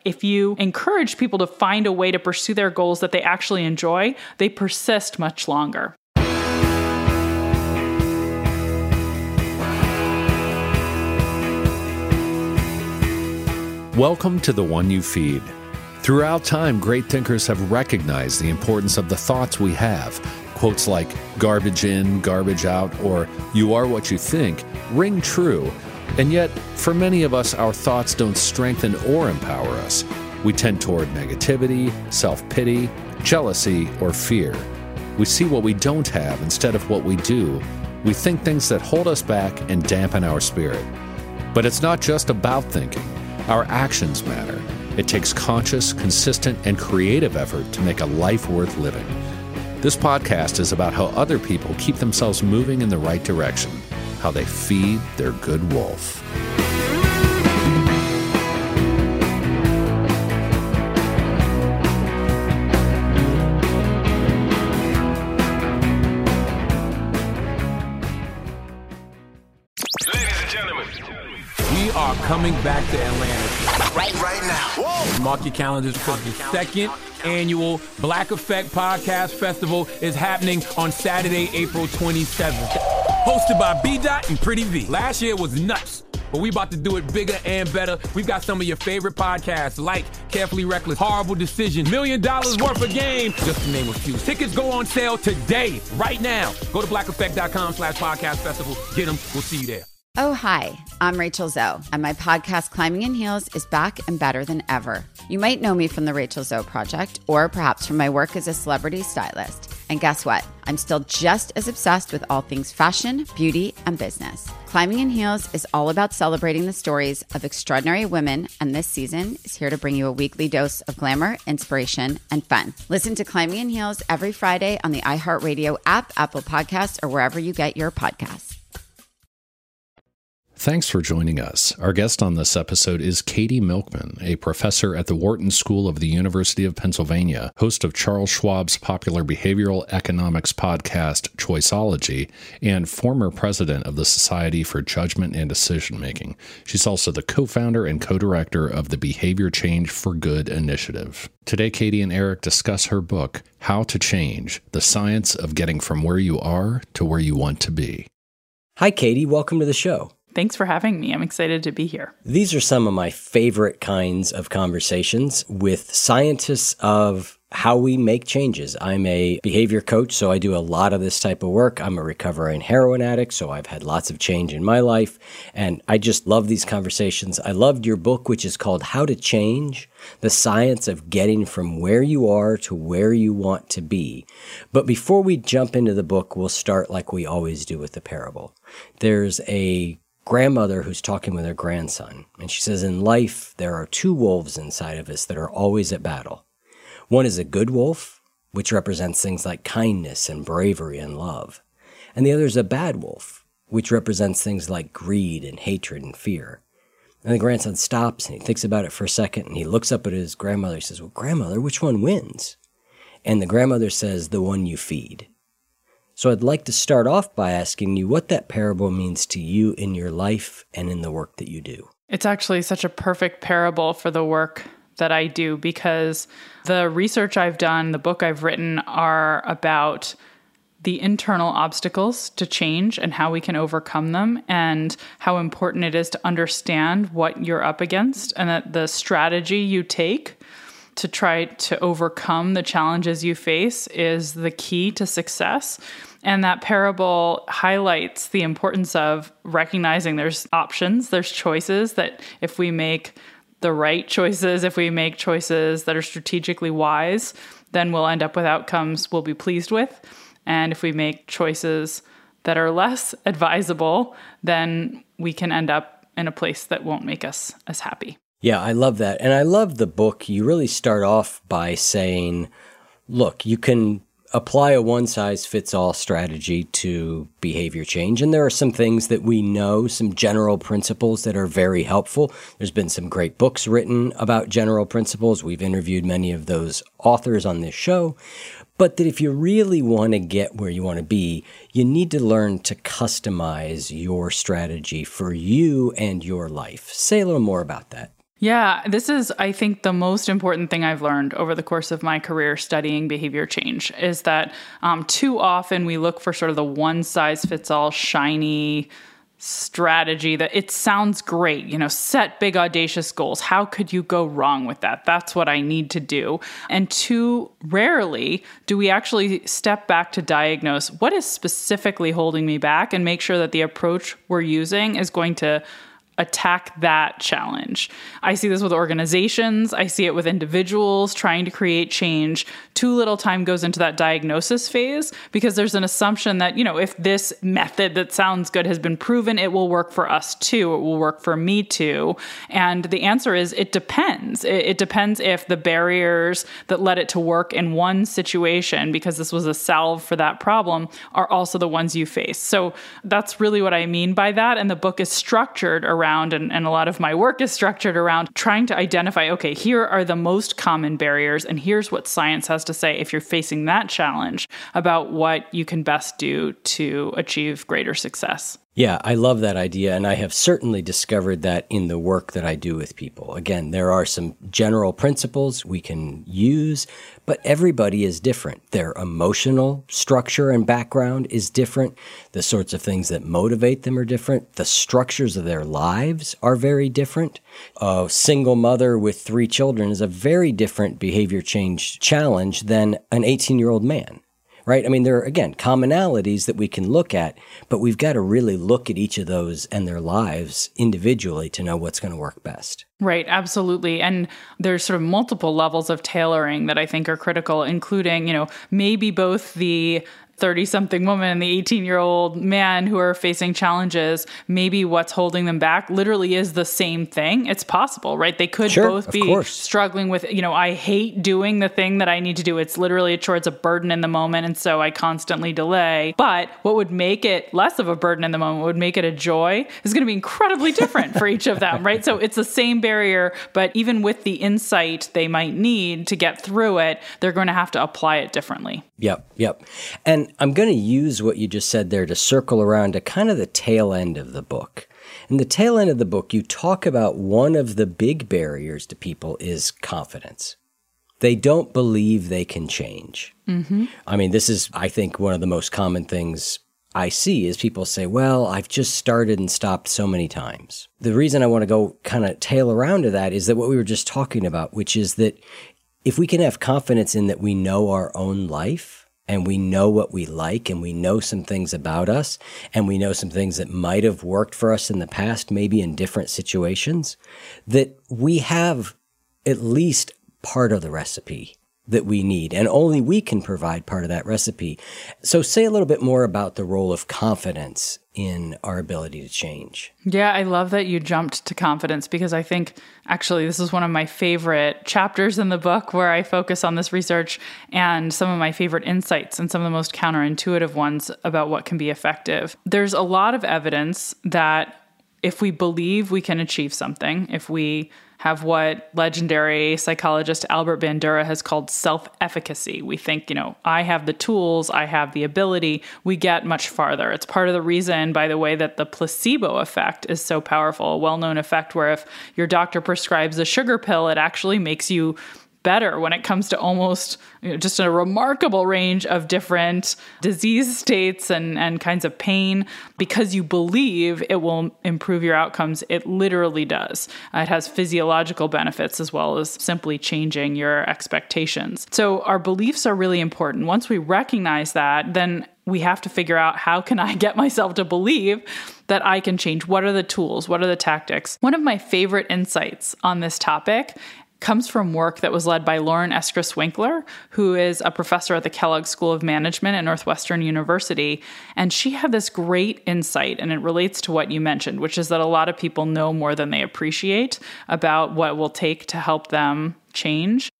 If you encourage people to find a way to pursue their goals that they actually enjoy, they persist much longer. Welcome to The One You Feed. Throughout time, great thinkers have recognized the importance of the thoughts we have. Quotes like garbage in, garbage out, or you are what you think ring true. And yet, for many of us, our thoughts don't strengthen or empower us. We tend toward negativity, self-pity, jealousy, or fear. We see what we don't have instead of what we do. We think things that hold us back and dampen our spirit. But it's not just about thinking. Our actions matter. It takes conscious, consistent, and creative effort to make a life worth living. This podcast is about how other people keep themselves moving in the right direction, how they feed their good wolf. Ladies and gentlemen, we are coming back to Atlanta right now. Whoa. Mark your calendars because the second annual Black Effect Podcast Festival is happening on Saturday, April 27th. Hosted by B-Dot and Pretty V. Last year was nuts, but we about to do it bigger and better. We've got some of your favorite podcasts like Carefully Reckless, Horrible Decision, $1 Million Worth of Game, just to name a few. Tickets go on sale today, right now. Go to blackeffect.com/podcast festival. Get them. We'll see you there. Oh, hi, I'm Rachel Zoe, and my podcast, Climbing in Heels, is back and better than ever. You might know me from the Rachel Zoe Project, or perhaps from my work as a celebrity stylist. And guess what? I'm still just as obsessed with all things fashion, beauty, and business. Climbing in Heels is all about celebrating the stories of extraordinary women, and this season is here to bring you a weekly dose of glamour, inspiration, and fun. Listen to Climbing in Heels every Friday on the iHeartRadio app, Apple Podcasts, or wherever you get your podcasts. Thanks for joining us. Our guest on this episode is Katie Milkman, a professor at the Wharton School of the University of Pennsylvania, host of Charles Schwab's popular behavioral economics podcast, Choiceology, and former president of the Society for Judgment and Decision Making. She's also the co-founder and co-director of the Behavior Change for Good initiative. Today, Katie and Eric discuss her book, How to Change: The Science of Getting from Where You Are to Where You Want to Be. Hi, Katie. Welcome to the show. Thanks for having me. I'm excited to be here. These are some of my favorite kinds of conversations with scientists of how we make changes. I'm a behavior coach, so I do a lot of this type of work. I'm a recovering heroin addict, so I've had lots of change in my life, and I just love these conversations. I loved your book, which is called How to Change: The Science of Getting from Where You Are to Where You Want to Be. But before we jump into the book, we'll start like we always do with the parable. There's a grandmother who's talking with her grandson, and she says, in life, there are two wolves inside of us that are always at battle. One is a good wolf, which represents things like kindness and bravery and love. And the other is a bad wolf, which represents things like greed and hatred and fear. And the grandson stops and he thinks about it for a second, and he looks up at his grandmother. He says, well, grandmother, which one wins? And the grandmother says, the one you feed. So I'd like to start off by asking you what that parable means to you in your life and in the work that you do. It's actually such a perfect parable for the work that I do, because the research I've done, the book I've written, are about the internal obstacles to change and how we can overcome them, and how important it is to understand what you're up against, and that the strategy you take to try to overcome the challenges you face is the key to success. And that parable highlights the importance of recognizing there's options, there's choices, that if we make the right choices, if we make choices that are strategically wise, then we'll end up with outcomes we'll be pleased with. And if we make choices that are less advisable, then we can end up in a place that won't make us as happy. Yeah, I love that. And I love the book. You really start off by saying, look, you can apply a one-size-fits-all strategy to behavior change. And there are some things that we know, some general principles that are very helpful. There's been some great books written about general principles. We've interviewed many of those authors on this show. But that if you really want to get where you want to be, you need to learn to customize your strategy for you and your life. Say a little more about that. Yeah, this is, I think, the most important thing I've learned over the course of my career studying behavior change is that too often we look for sort of the one-size-fits-all shiny strategy that it sounds great, set big audacious goals. How could you go wrong with that? That's what I need to do. And too rarely do we actually step back to diagnose what is specifically holding me back and make sure that the approach we're using is going to attack that challenge. I see this with organizations. I see it with individuals trying to create change. Too little time goes into that diagnosis phase because there's an assumption that, if this method that sounds good has been proven, it will work for us too. It will work for me too. And the answer is it depends. It depends if the barriers that led it to work in one situation, because this was a salve for that problem, are also the ones you face. So that's really what I mean by that. And the book is structured around, and a lot of my work is structured around trying to identify, okay, here are the most common barriers, and here's what science has to say if you're facing that challenge about what you can best do to achieve greater success. Yeah, I love that idea, and I have certainly discovered that in the work that I do with people. Again, there are some general principles we can use, but everybody is different. Their emotional structure and background is different. The sorts of things that motivate them are different. The structures of their lives are very different. A single mother with 3 children is a very different behavior change challenge than an 18-year-old man. Right? I mean, there are, again, commonalities that we can look at, but we've got to really look at each of those and their lives individually to know what's going to work best. Right, absolutely. And there's sort of multiple levels of tailoring that I think are critical, including, maybe both the 30-something woman and the 18-year-old man who are facing challenges, maybe what's holding them back literally is the same thing. It's possible, right? They could both be struggling with, I hate doing the thing that I need to do. It's literally a chore. It's a burden in the moment. And so I constantly delay. But what would make it less of a burden in the moment, would make it a joy, is going to be incredibly different for each of them, right? So it's the same barrier, but even with the insight they might need to get through it, they're going to have to apply it differently. Yep. And I'm going to use what you just said there to circle around to kind of the tail end of the book. In the tail end of the book, you talk about one of the big barriers to people is confidence. They don't believe they can change. Mm-hmm. I mean, this is, I think, one of the most common things I see is people say, well, I've just started and stopped so many times. The reason I want to go kind of tail around to that is that what we were just talking about, which is that if we can have confidence in that we know our own life and we know what we like and we know some things about us and we know some things that might have worked for us in the past, maybe in different situations, that we have at least part of the recipe that we need, and only we can provide part of that recipe. So say a little bit more about the role of confidence in our ability to change. Yeah, I love that you jumped to confidence because I think actually this is one of my favorite chapters in the book where I focus on this research and some of my favorite insights and some of the most counterintuitive ones about what can be effective. There's a lot of evidence that if we believe we can achieve something, if we have what legendary psychologist Albert Bandura has called self-efficacy. We think, I have the tools, I have the ability, we get much farther. It's part of the reason, by the way, that the placebo effect is so powerful, a well-known effect where if your doctor prescribes a sugar pill, it actually makes you better when it comes to almost just a remarkable range of different disease states and kinds of pain. Because you believe it will improve your outcomes, it literally does. It has physiological benefits as well as simply changing your expectations. So our beliefs are really important. Once we recognize that, then we have to figure out, how can I get myself to believe that I can change? What are the tools? What are the tactics? One of my favorite insights on this topic comes from work that was led by Lauren Eskris-Winkler, who is a professor at the Kellogg School of Management at Northwestern University. And she had this great insight, and it relates to what you mentioned, which is that a lot of people know more than they appreciate about what it will take to help them change.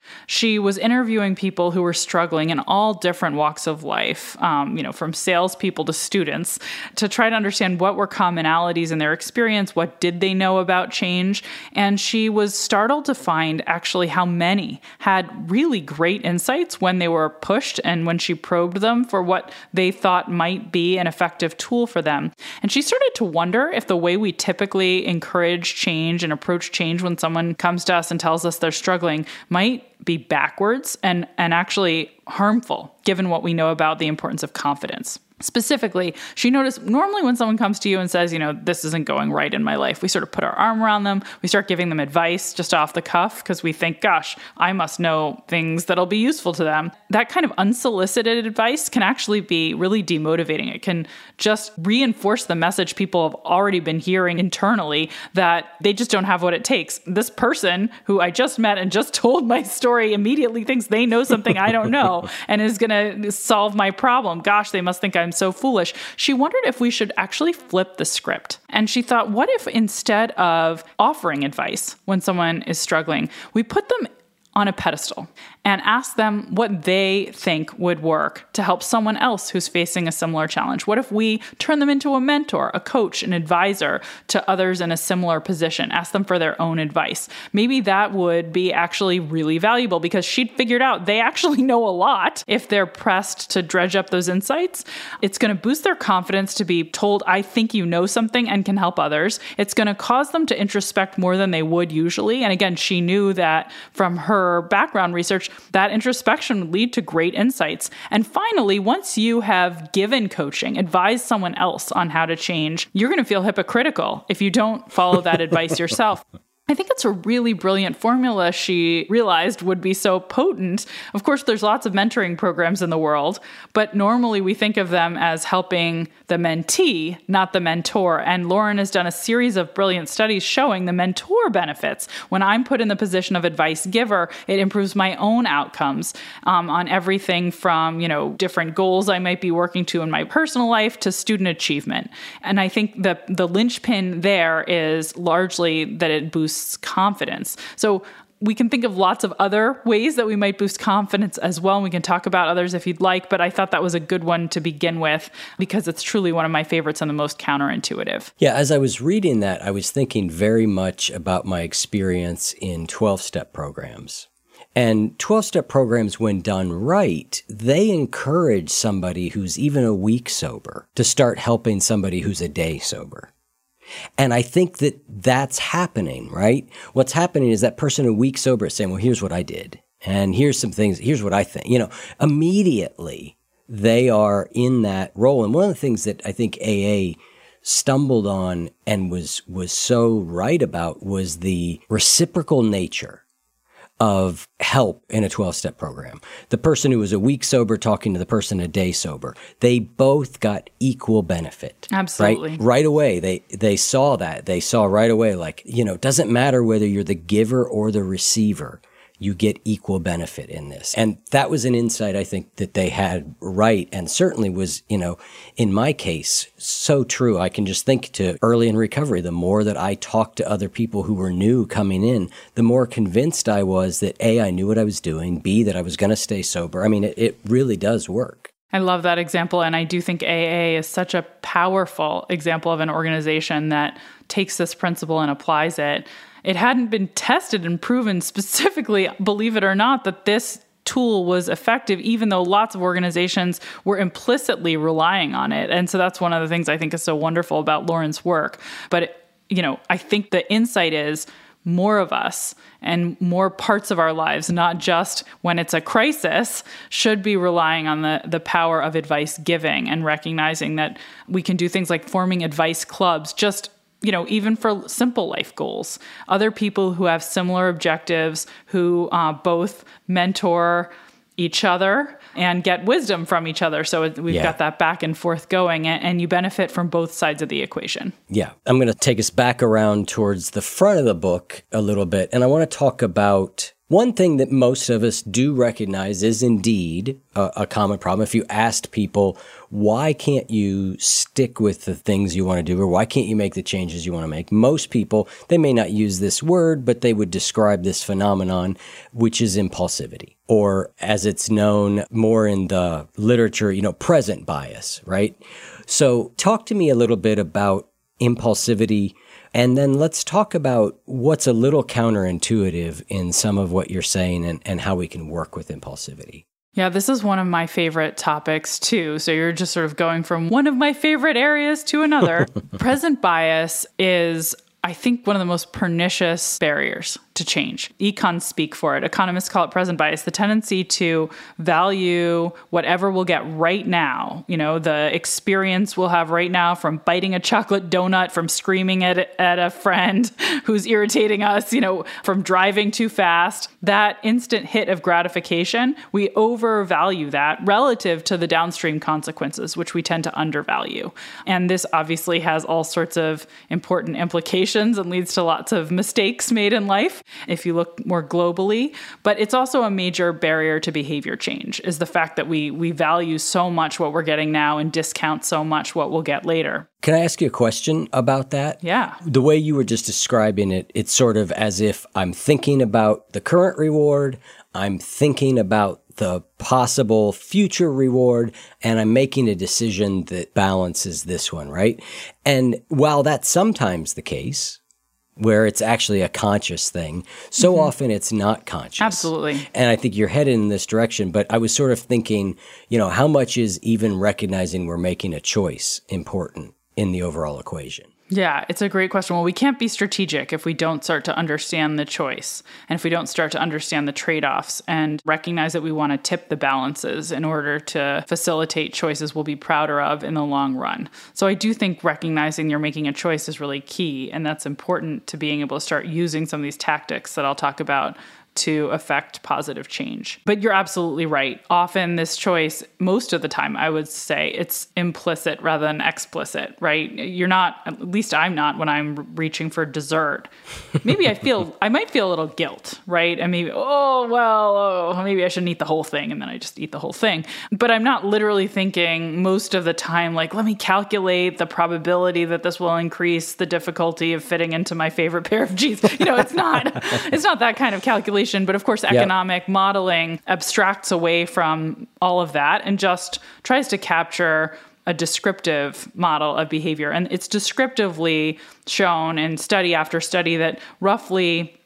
She was interviewing people who were struggling in all different walks of life, from salespeople to students, to try to understand what were commonalities in their experience, what did they know about change. And she was startled to find actually how many had really great insights when they were pushed and when she probed them for what they thought might be an effective tool for them. And she started to wonder if the way we typically encourage change and approach change when someone comes to us and tells us they're struggling might be backwards and actually harmful, given what we know about the importance of confidence. Specifically, she noticed normally when someone comes to you and says, this isn't going right in my life, we sort of put our arm around them. We start giving them advice just off the cuff because we think, gosh, I must know things that'll be useful to them. That kind of unsolicited advice can actually be really demotivating. It can just reinforce the message people have already been hearing internally that they just don't have what it takes. This person who I just met and just told my story immediately thinks they know something I don't know and is going to solve my problem. Gosh, they must think I'm so foolish. She wondered if we should actually flip the script. And she thought, what if instead of offering advice when someone is struggling, we put them on a pedestal and ask them what they think would work to help someone else who's facing a similar challenge? What if we turn them into a mentor, a coach, an advisor to others in a similar position, ask them for their own advice? Maybe that would be actually really valuable because she'd figured out they actually know a lot if they're pressed to dredge up those insights. It's going to boost their confidence to be told, I think you know something and can help others. It's going to cause them to introspect more than they would usually. And again, she knew that from her background research, that introspection would lead to great insights. And finally, once you have given coaching, advised someone else on how to change, you're going to feel hypocritical if you don't follow that advice yourself. I think it's a really brilliant formula she realized would be so potent. Of course, there's lots of mentoring programs in the world, but normally we think of them as helping the mentee, not the mentor. And Lauren has done a series of brilliant studies showing the mentor benefits. When I'm put in the position of advice giver, it improves my own outcomes on everything from, different goals I might be working to in my personal life to student achievement. And I think that the linchpin there is largely that it boosts confidence. So we can think of lots of other ways that we might boost confidence as well. And we can talk about others if you'd like, but I thought that was a good one to begin with because it's truly one of my favorites and the most counterintuitive. Yeah, as I was reading that, I was thinking very much about my experience in 12-step programs. And 12-step programs, when done right, they encourage somebody who's even a week sober to start helping somebody who's a day sober. And I think that that's happening, right? What's happening is that person a week sober is saying, well, here's what I did. And here's some things, here's what I think. Immediately they are in that role. And one of the things that I think AA stumbled on and was so right about was the reciprocal nature of help in a 12-step program. The person who was a week sober talking to the person a day sober, they both got equal benefit. Absolutely. Right away, they saw that. They saw right away, it doesn't matter whether you're the giver or the receiver. You get equal benefit in this. And that was an insight I think that they had right and certainly was, in my case, so true. I can just think to early in recovery, the more that I talked to other people who were new coming in, the more convinced I was that A, I knew what I was doing, B, that I was going to stay sober. I mean, it really does work. I love that example. And I do think AA is such a powerful example of an organization that takes this principle and applies it. It hadn't been tested and proven specifically, believe it or not, that this tool was effective, even though lots of organizations were implicitly relying on it. And so that's one of the things I think is so wonderful about Lauren's work. But, I think the insight is more of us and more parts of our lives, not just when it's a crisis, should be relying on the power of advice giving and recognizing that we can do things like forming advice clubs, just even for simple life goals. Other people who have similar objectives, who both mentor each other and get wisdom from each other. So we've got that back and forth going, and you benefit from both sides of the equation. Yeah. I'm going to take us back around towards the front of the book a little bit, and I want to talk about One thing that most of us do recognize is indeed a common problem. If you asked people, why can't you stick with the things you want to do, or why can't you make the changes you want to make? Most people, they may not use this word, but they would describe this phenomenon, which is impulsivity, or as it's known more in the literature, present bias, right? So talk to me a little bit about impulsivity. And then let's talk about what's a little counterintuitive in some of what you're saying and how we can work with impulsivity. Yeah, this is one of my favorite topics too. So you're just sort of going from one of my favorite areas to another. Present bias is, I think, one of the most pernicious barriers to change. Econs speak for it. Economists call it present bias, the tendency to value whatever we'll get right now. The experience we'll have right now from biting a chocolate donut, from screaming at a friend who's irritating us, from driving too fast. That instant hit of gratification, we overvalue that relative to the downstream consequences, which we tend to undervalue. And this obviously has all sorts of important implications and leads to lots of mistakes made in life, if you look more globally. But it's also a major barrier to behavior change, is the fact that we value so much what we're getting now and discount so much what we'll get later. Can I ask you a question about that? Yeah. The way you were just describing it, it's sort of as if I'm thinking about the current reward, I'm thinking about the possible future reward, and I'm making a decision that balances this one, right? And while that's sometimes the case, where it's actually a conscious thing, so often it's not conscious. Absolutely. And I think you're headed in this direction, but I was sort of thinking, how much is even recognizing we're making a choice important in the overall equation? Yeah, it's a great question. Well, we can't be strategic if we don't start to understand the choice, and if we don't start to understand the trade-offs and recognize that we want to tip the balances in order to facilitate choices we'll be prouder of in the long run. So I do think recognizing you're making a choice is really key, and that's important to being able to start using some of these tactics that I'll talk about to affect positive change. But you're absolutely right. Often this choice, most of the time, I would say it's implicit rather than explicit, right? You're not, at least I'm not when I'm reaching for dessert. Maybe I might feel a little guilt, right? And maybe, maybe I shouldn't eat the whole thing. And then I just eat the whole thing. But I'm not literally thinking most of the time, like, let me calculate the probability that this will increase the difficulty of fitting into my favorite pair of jeans. It's not that kind of calculation. But of course, economic modeling abstracts away from all of that and just tries to capture a descriptive model of behavior. And it's descriptively shown in study after study that roughly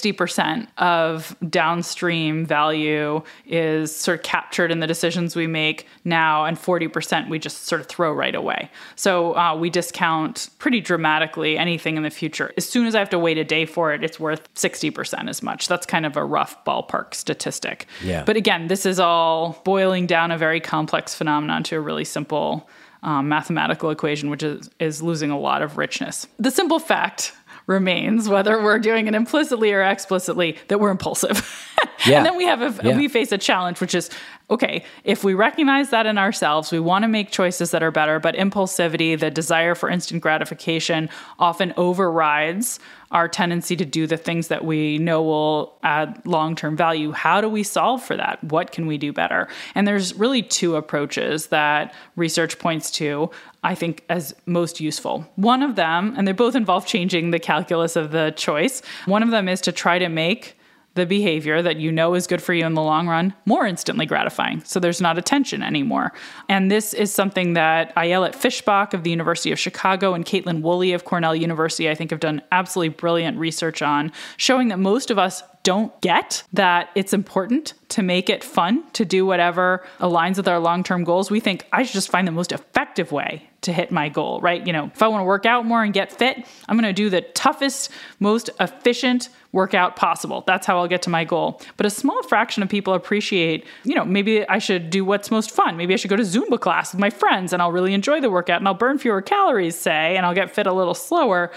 60% of downstream value is sort of captured in the decisions we make now, and 40% we just sort of throw right away. So we discount pretty dramatically anything in the future. As soon as I have to wait a day for it, it's worth 60% as much. That's kind of a rough ballpark statistic. Yeah. But again, this is all boiling down a very complex phenomenon to a really simple mathematical equation, which is losing a lot of richness. The simple fact remains, whether we're doing it implicitly or explicitly, that we're impulsive. Yeah. And then we face a challenge, which is, okay, if we recognize that in ourselves, we want to make choices that are better, but impulsivity, the desire for instant gratification, often overrides our tendency to do the things that we know will add long-term value. How do we solve for that? What can we do better? And there's really two approaches that research points to, I think, as most useful. One of them, and they both involve changing the calculus of the choice. One of them is to try to make the behavior that you know is good for you in the long run more instantly gratifying, so there's not a tension anymore. And this is something that Ayelet Fishbach of the University of Chicago and Caitlin Woolley of Cornell University, I think, have done absolutely brilliant research on, showing that most of us don't get that it's important to make it fun to do whatever aligns with our long-term goals. We think, I should just find the most effective way to hit my goal, right? If I want to work out more and get fit, I'm going to do the toughest, most efficient workout possible. That's how I'll get to my goal. But a small fraction of people appreciate, maybe I should do what's most fun. Maybe I should go to Zumba class with my friends and I'll really enjoy the workout and I'll burn fewer calories, say, and I'll get fit a little slower.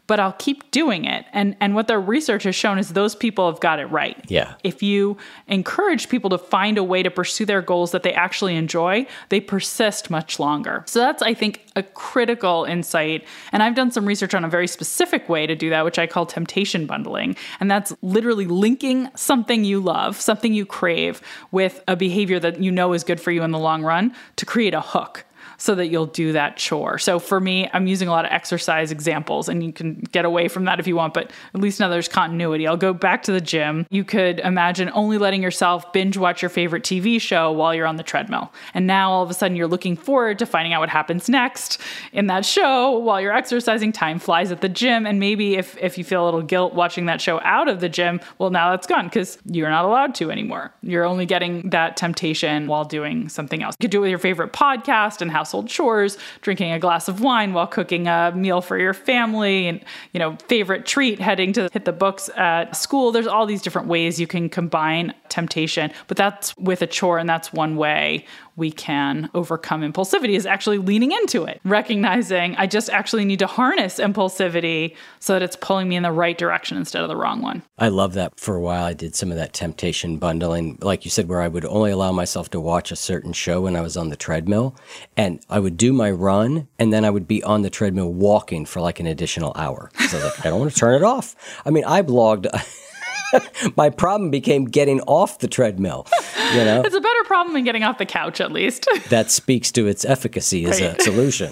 but I'll keep doing it. And what their research has shown is those people have got it right. Yeah. If you encourage people to find a way to pursue their goals that they actually enjoy, they persist much longer. So that's, I think, a critical insight. And I've done some research on a very specific way to do that, which I call temptation bundling. And that's literally linking something you love, something you crave, with a behavior that you know is good for you in the long run to create a hook so that you'll do that chore. So for me, I'm using a lot of exercise examples, and you can get away from that if you want, but at least now there's continuity. I'll go back to the gym. You could imagine only letting yourself binge watch your favorite TV show while you're on the treadmill. And now all of a sudden you're looking forward to finding out what happens next in that show while you're exercising. Time flies at the gym. And maybe if you feel a little guilt watching that show out of the gym, well, now that's gone because you're not allowed to anymore. You're only getting that temptation while doing something else. You could do it with your favorite podcast and household chores, drinking a glass of wine while cooking a meal for your family, and, favorite treat, heading to hit the books at school. There's all these different ways you can combine temptation, but that's with a chore, and that's one way we can overcome impulsivity, is actually leaning into it, recognizing I just actually need to harness impulsivity so that it's pulling me in the right direction instead of the wrong one. I love that. For a while, I did some of that temptation bundling, like you said, where I would only allow myself to watch a certain show when I was on the treadmill, and I would do my run, and then I would be on the treadmill walking for like an additional hour. So I don't want to turn it off. I mean, I blogged... My problem became getting off the treadmill, It's a better problem than getting off the couch, at least. That speaks to its efficacy as a solution.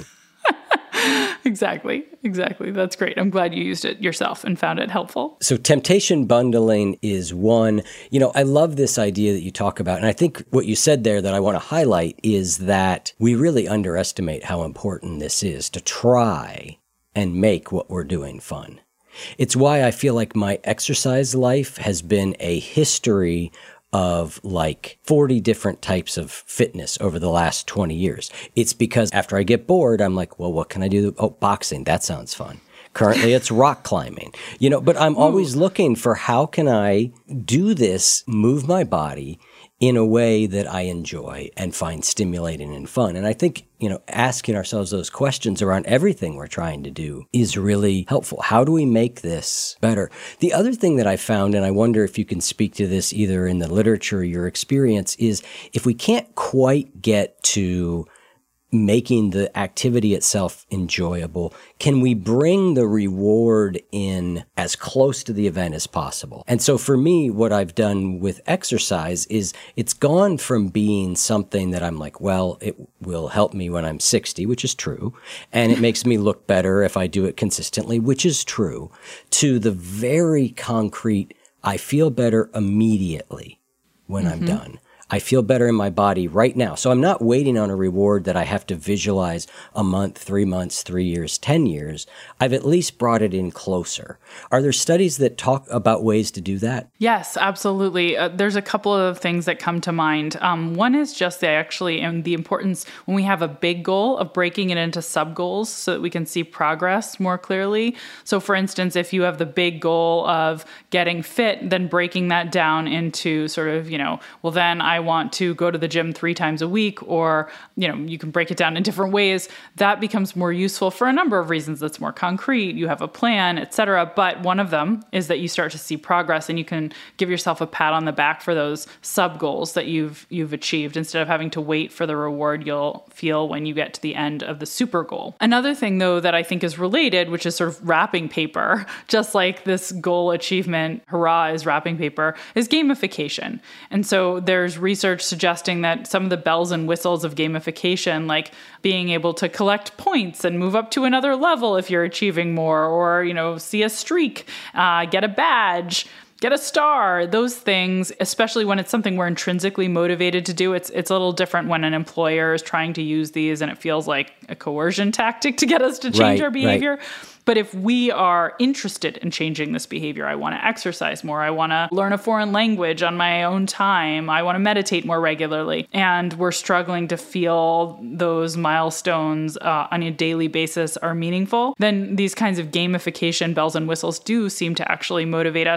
Exactly. That's great. I'm glad you used it yourself and found it helpful. So temptation bundling is one. I love this idea that you talk about. And I think what you said there that I want to highlight is that we really underestimate how important this is to try and make what we're doing fun. It's why I feel like my exercise life has been a history of like 40 different types of fitness over the last 20 years. It's because after I get bored, I'm like, well, what can I do? Oh, boxing. That sounds fun. Currently, it's rock climbing, but I'm always looking for how can I do this, move my body in a way that I enjoy and find stimulating and fun. And I think, asking ourselves those questions around everything we're trying to do is really helpful. How do we make this better? The other thing that I found, and I wonder if you can speak to this either in the literature or your experience, is if we can't quite get to making the activity itself enjoyable, can we bring the reward in as close to the event as possible? And so for me, what I've done with exercise is it's gone from being something that I'm like, well, it will help me when I'm 60, which is true, and it makes me look better if I do it consistently, which is true, to the very concrete, I feel better immediately when I'm done. I feel better in my body right now. So I'm not waiting on a reward that I have to visualize a month, 3 months, 3 years, 10 years. I've at least brought it in closer. Are there studies that talk about ways to do that? Yes, absolutely. There's a couple of things that come to mind. One is just the importance when we have a big goal of breaking it into sub goals so that we can see progress more clearly. So for instance, if you have the big goal of getting fit, then breaking that down into sort of, well, then I want to go to the gym 3 times a week, or, you can break it down in different ways. That becomes more useful for a number of reasons. That's more concrete. You have a plan, etc. But one of them is that you start to see progress, and you can give yourself a pat on the back for those sub goals that you've achieved instead of having to wait for the reward you'll feel when you get to the end of the super goal. Another thing, though, that I think is related, which is sort of wrapping paper, just like this goal achievement, hurrah, is wrapping paper, is gamification. And so there's research suggesting that some of the bells and whistles of gamification, like being able to collect points and move up to another level if you're achieving more, or, see a streak, get a badge, get a star, those things, especially when it's something we're intrinsically motivated to do. It's a little different when an employer is trying to use these and it feels like a coercion tactic to get us to change our behavior. Right. But if we are interested in changing this behavior, I want to exercise more, I want to learn a foreign language on my own time, I want to meditate more regularly, and we're struggling to feel those milestones on a daily basis are meaningful, then these kinds of gamification bells and whistles do seem to actually motivate us. And there's this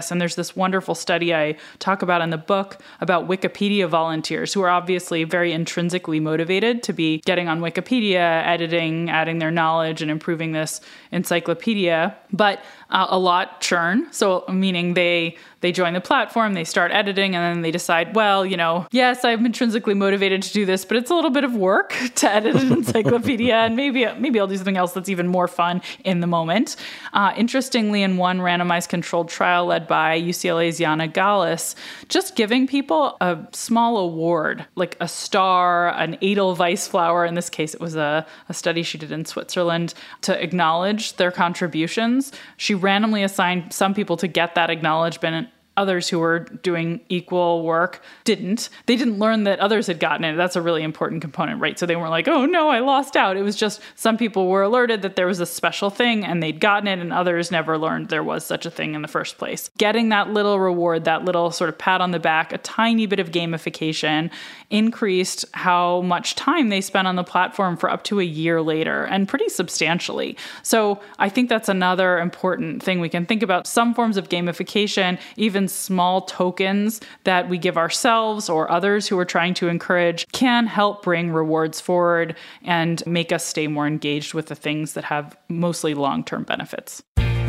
this wonderful study I talk about in the book about Wikipedia volunteers who are obviously very intrinsically motivated to be getting on Wikipedia, editing, adding their knowledge, and improving this encyclopedia. But a lot churn. So meaning they join the platform, they start editing, and then they decide, well, yes, I'm intrinsically motivated to do this, but it's a little bit of work to edit an encyclopedia, and maybe I'll do something else that's even more fun in the moment. Interestingly, in one randomized controlled trial led by UCLA's Jana Gallis, just giving people a small award, like a star, an Edelweiss flower, in this case it was a study she did in Switzerland, to acknowledge their contributions. She randomly assigned some people to get that acknowledgement. Others who were doing equal work didn't. They didn't learn that others had gotten it. That's a really important component, right? So they weren't like, oh no, I lost out. It was just some people were alerted that there was a special thing and they'd gotten it, and others never learned there was such a thing in the first place. Getting that little reward, that little sort of pat on the back, a tiny bit of gamification increased how much time they spent on the platform for up to a year later, and pretty substantially. So I think that's another important thing we can think about. Some forms of gamification, even small tokens that we give ourselves or others who are trying to encourage, can help bring rewards forward and make us stay more engaged with the things that have mostly long-term benefits.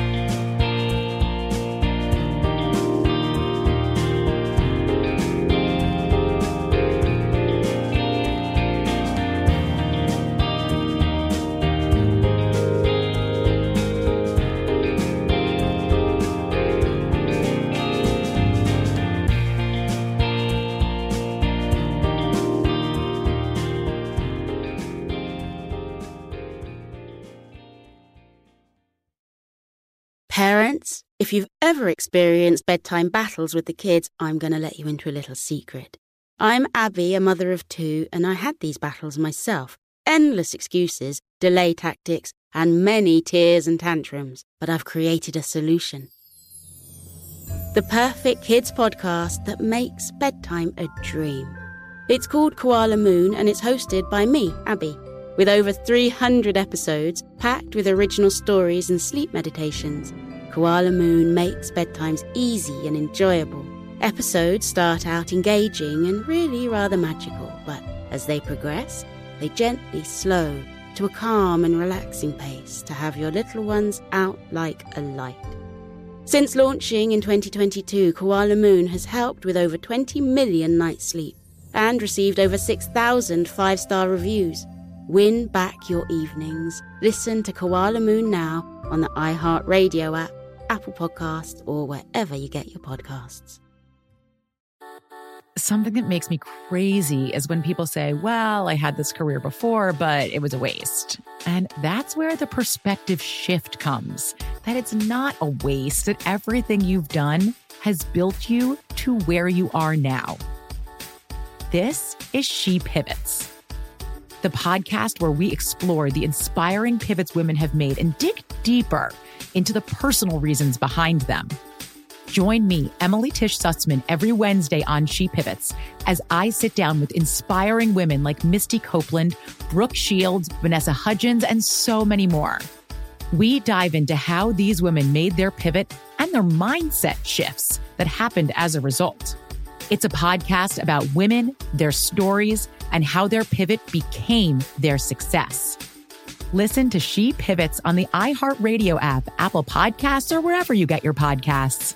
Parents, if you've ever experienced bedtime battles with the kids, I'm going to let you into a little secret. I'm Abby, a mother of 2, and I had these battles myself. Endless excuses, delay tactics, and many tears and tantrums. But I've created a solution. The perfect kids podcast that makes bedtime a dream. It's called Koala Moon, and it's hosted by me, Abby, with over 300 episodes packed with original stories and sleep meditations. Koala Moon makes bedtimes easy and enjoyable. Episodes start out engaging and really rather magical, but as they progress, they gently slow to a calm and relaxing pace to have your little ones out like a light. Since launching in 2022, Koala Moon has helped with over 20 million nights' sleep and received over 6,000 5-star reviews. Win back your evenings. Listen to Koala Moon now on the iHeartRadio app, Apple Podcasts, or wherever you get your podcasts. Something that makes me crazy is when people say, well, I had this career before, but it was a waste. And that's where the perspective shift comes, that it's not a waste, that everything you've done has built you to where you are now. This is She Pivots, the podcast where we explore the inspiring pivots women have made and dig deeper into the personal reasons behind them. Join me, Emily Tish Sussman, every Wednesday on She Pivots as I sit down with inspiring women like Misty Copeland, Brooke Shields, Vanessa Hudgens, and so many more. We dive into how these women made their pivot and their mindset shifts that happened as a result. It's a podcast about women, their stories, and how their pivot became their success. Listen to She Pivots on the iHeartRadio app, Apple Podcasts, or wherever you get your podcasts.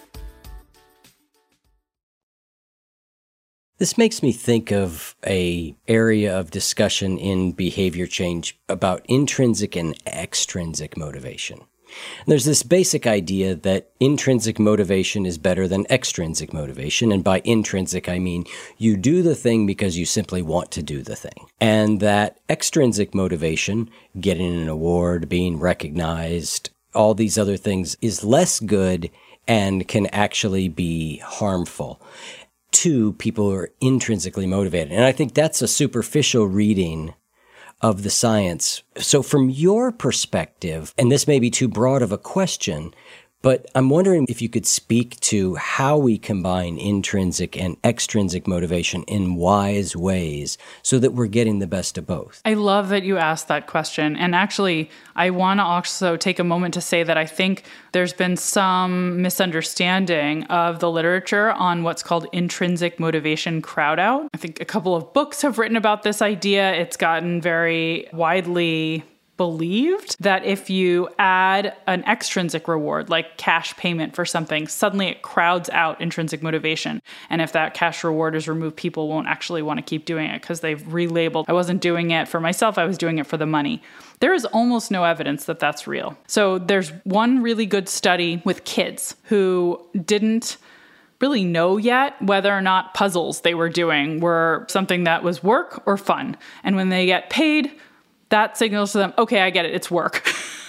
This makes me think of an area of discussion in behavior change about intrinsic and extrinsic motivation. And there's this basic idea that intrinsic motivation is better than extrinsic motivation. And by intrinsic, I mean you do the thing because you simply want to do the thing. And that extrinsic motivation, getting an award, being recognized, all these other things, is less good and can actually be harmful to people who are intrinsically motivated. And I think that's a superficial reading of the science. So from your perspective, and this may be too broad of a question, But I'm wondering if you could speak to how we combine intrinsic and extrinsic motivation in wise ways so that we're getting the best of both. I love that you asked that question. And actually, I want to also take a moment to say that I think there's been some misunderstanding of the literature on what's called intrinsic motivation crowd out. I think a couple of books have written about this idea. It's gotten very widely believed that if you add an extrinsic reward, like cash payment for something, suddenly it crowds out intrinsic motivation. And if that cash reward is removed, people won't actually want to keep doing it because they've relabeled, I wasn't doing it for myself, I was doing it for the money. There is almost no evidence that that's real. So there's one really good study with kids who didn't really know yet whether or not puzzles they were doing were something that was work or fun. And when they get paid, that signals to them, okay, I get it, it's work.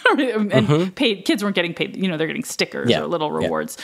And paid kids weren't getting paid, they're getting stickers or little rewards.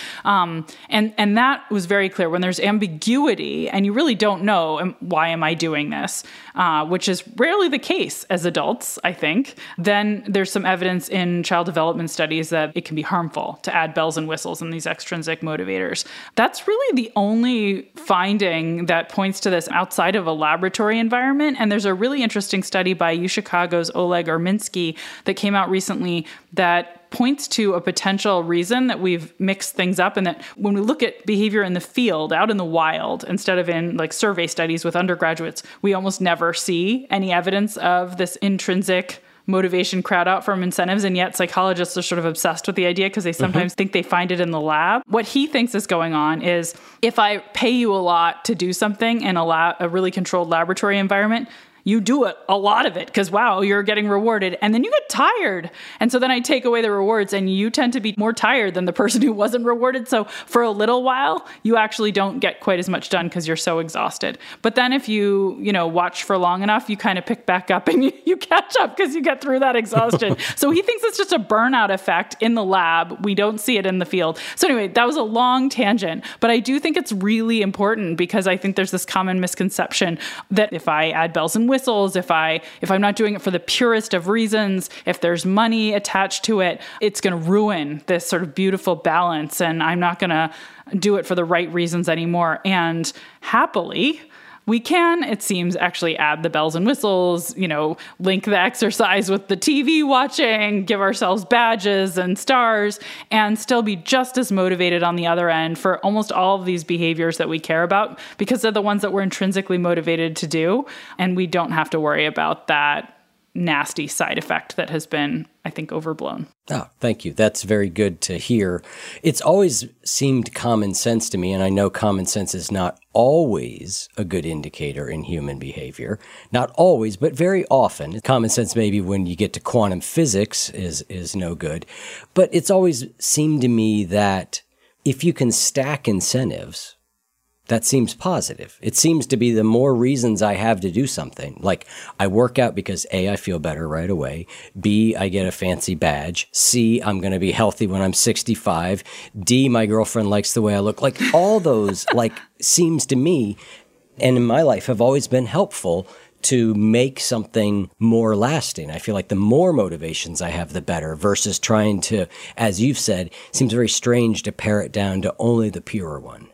And that was very clear. When there's ambiguity and you really don't know, why am I doing this, which is rarely the case as adults, I think, then there's some evidence in child development studies that it can be harmful to add bells and whistles and these extrinsic motivators. That's really the only finding that points to this outside of a laboratory environment. And there's a really interesting study by UChicago's Oleg Erminsky that came out recently that points to a potential reason that we've mixed things up, and that when we look at behavior in the field, out in the wild, instead of in like survey studies with undergraduates, we almost never see any evidence of this intrinsic motivation crowd out from incentives. And yet psychologists are sort of obsessed with the idea because they sometimes think they find it in the lab. What he thinks is going on is if I pay you a lot to do something in a really controlled laboratory environment, you do it, a lot of it, because wow, you're getting rewarded. And then you get tired. And so then I take away the rewards and you tend to be more tired than the person who wasn't rewarded. So for a little while, you actually don't get quite as much done because you're so exhausted. But then if you watch for long enough, you kind of pick back up and you catch up because you get through that exhaustion. So he thinks it's just a burnout effect in the lab. We don't see it in the field. So anyway, that was a long tangent. But I do think it's really important because I think there's this common misconception that if I add bells and whistles, if I'm not doing it for the purest of reasons, if there's money attached to it, it's going to ruin this sort of beautiful balance, and I'm not going to do it for the right reasons anymore. And happily, we can, it seems, actually add the bells and whistles, link the exercise with the TV watching, give ourselves badges and stars, and still be just as motivated on the other end for almost all of these behaviors that we care about, because they're the ones that we're intrinsically motivated to do. And we don't have to worry about that nasty side effect that has been, I think, overblown. Oh, thank you. That's very good to hear. It's always seemed common sense to me, and I know common sense is not always a good indicator in human behavior. Not always, but very often. Common sense, maybe when you get to quantum physics, is no good. But it's always seemed to me that if you can stack incentives, that seems positive. It seems to be the more reasons I have to do something. Like I work out because A, I feel better right away. B, I get a fancy badge. C, I'm going to be healthy when I'm 65. D, my girlfriend likes the way I look. Like all those seems to me, and in my life have always been helpful to make something more lasting. I feel like the more motivations I have, the better, versus trying to, as you've said, seems very strange to pare it down to only the pure one.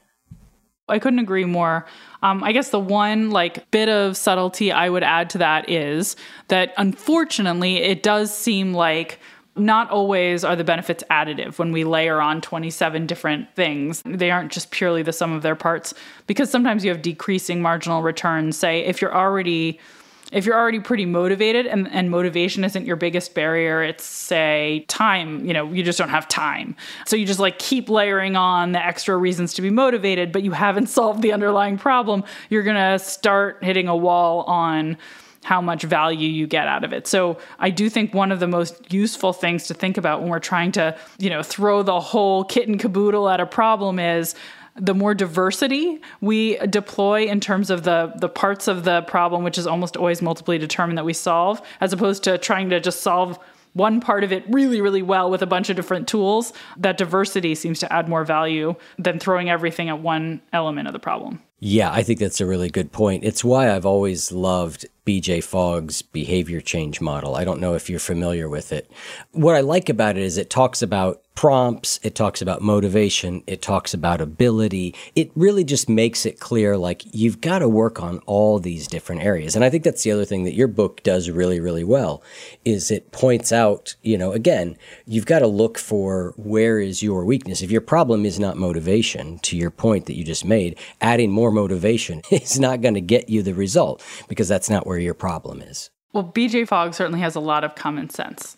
I couldn't agree more. I guess the one bit of subtlety I would add to that is that unfortunately it does seem like not always are the benefits additive when we layer on 27 different things. They aren't just purely the sum of their parts, because sometimes you have decreasing marginal returns. Say if you're already pretty motivated and motivation isn't your biggest barrier, it's say time, you just don't have time. So you just keep layering on the extra reasons to be motivated, but you haven't solved the underlying problem. You're going to start hitting a wall on how much value you get out of it. So I do think one of the most useful things to think about when we're trying to, throw the whole kit and caboodle at a problem is the more diversity we deploy in terms of the parts of the problem, which is almost always multiply determined, that we solve, as opposed to trying to just solve one part of it really, really well with a bunch of different tools, that diversity seems to add more value than throwing everything at one element of the problem. Yeah, I think that's a really good point. It's why I've always loved BJ Fogg's behavior change model. I don't know if you're familiar with it. What I like about it is it talks about prompts, it talks about motivation, it talks about ability. It really just makes it clear, like, you've got to work on all these different areas. And I think that's the other thing that your book does really, really well, is it points out, again, you've got to look for where is your weakness. If your problem is not motivation, to your point that you just made, adding more motivation is not going to get you the result, because that's not where your problem is. Well, BJ Fogg certainly has a lot of common sense.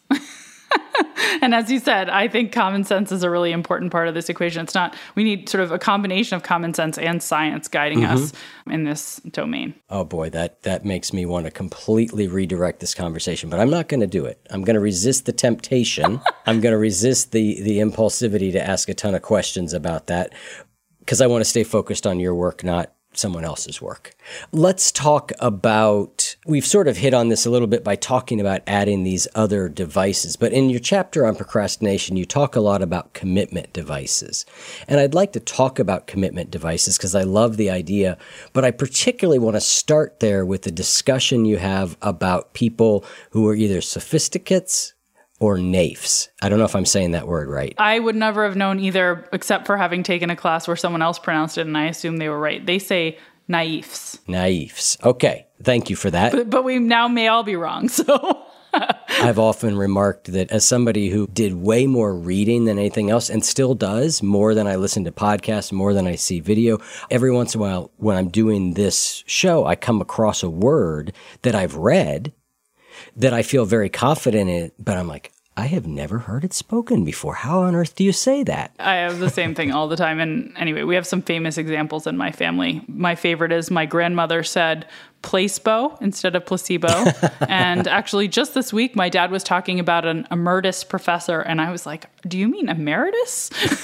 And as you said, I think common sense is a really important part of this equation. We need sort of a combination of common sense and science guiding us in this domain. Oh boy, that makes me want to completely redirect this conversation, but I'm not going to do it. I'm going to resist the temptation. I'm going to resist the impulsivity to ask a ton of questions about that, because I want to stay focused on your work, not someone else's work. Let's talk about, we've sort of hit on this a little bit by talking about adding these other devices, but in your chapter on procrastination, you talk a lot about commitment devices. And I'd like to talk about commitment devices because I love the idea, but I particularly want to start there with the discussion you have about people who are either sophisticates or naifs. I don't know if I'm saying that word right. I would never have known either, except for having taken a class where someone else pronounced it, and I assumed they were right. They say naifs. Naifs. Okay. Thank you for that. But we now may all be wrong, so... I've often remarked that as somebody who did way more reading than anything else, and still does, more than I listen to podcasts, more than I see video, every once in a while when I'm doing this show, I come across a word that I've read that I feel very confident in, but I'm like, I have never heard it spoken before. How on earth do you say that? I have the same thing all the time. And anyway, we have some famous examples in my family. My favorite is my grandmother said placebo instead of placebo. And actually, just this week, my dad was talking about an emeritus professor. And I was like, do you mean emeritus?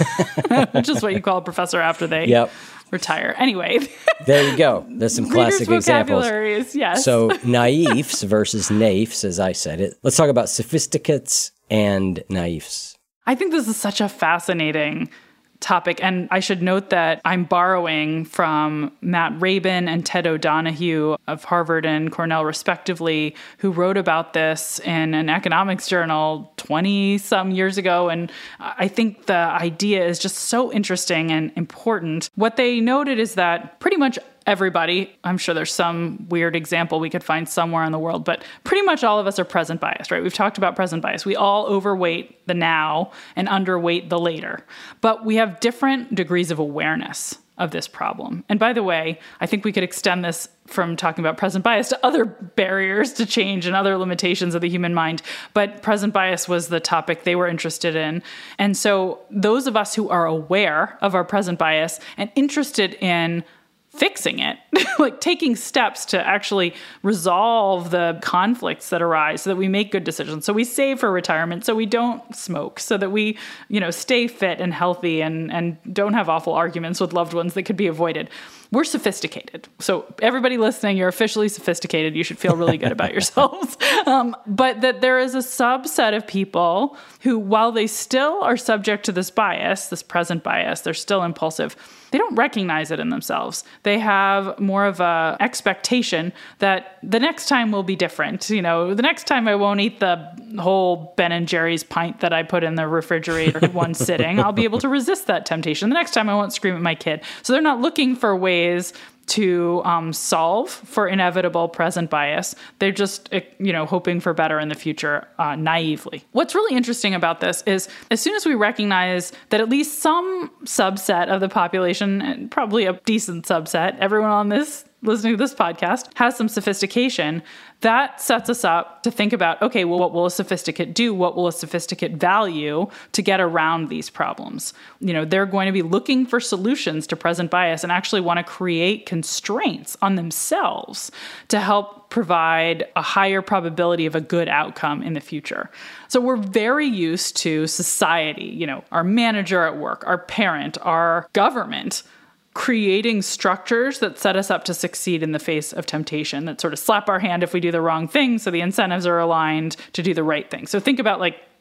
Which is what you call a professor after they retire. Anyway. There you go. There's some classic examples. Yes. So naifs versus naifs, as I said it. Let's talk about sophisticates and naifs. I think this is such a fascinating topic. And I should note that I'm borrowing from Matt Rabin and Ted O'Donohue of Harvard and Cornell, respectively, who wrote about this in an economics journal 20-some years ago. And I think the idea is just so interesting and important. What they noted is that pretty much everybody, I'm sure there's some weird example we could find somewhere in the world, but pretty much all of us are present biased, right? We've talked about present bias. We all overweight the now and underweight the later, but we have different degrees of awareness of this problem. And by the way, I think we could extend this from talking about present bias to other barriers to change and other limitations of the human mind. But present bias was the topic they were interested in. And so those of us who are aware of our present bias and interested in fixing it, like taking steps to actually resolve the conflicts that arise so that we make good decisions. So we save for retirement, so we don't smoke, so that we, stay fit and healthy and don't have awful arguments with loved ones that could be avoided. We're sophisticated. So everybody listening, you're officially sophisticated. You should feel really good about yourselves. But that there is a subset of people who, while they still are subject to this bias, this present bias, they're still impulsive. They don't recognize it in themselves. They have more of a expectation that the next time will be different. The next time I won't eat the whole Ben & Jerry's pint that I put in the refrigerator one sitting. I'll be able to resist that temptation. The next time I won't scream at my kid. So they're not looking for ways to solve for inevitable present bias. They're just, hoping for better in the future naively. What's really interesting about this is as soon as we recognize that at least some subset of the population, and probably a decent subset, everyone on this listening to this podcast has some sophistication, that sets us up to think about, okay, well, what will a sophisticate do? What will a sophisticate value to get around these problems? They're going to be looking for solutions to present bias and actually want to create constraints on themselves to help provide a higher probability of a good outcome in the future. So we're very used to society, our manager at work, our parent, our government, creating structures that set us up to succeed in the face of temptation, that sort of slap our hand if we do the wrong thing, so the incentives are aligned to do the right thing. So think about like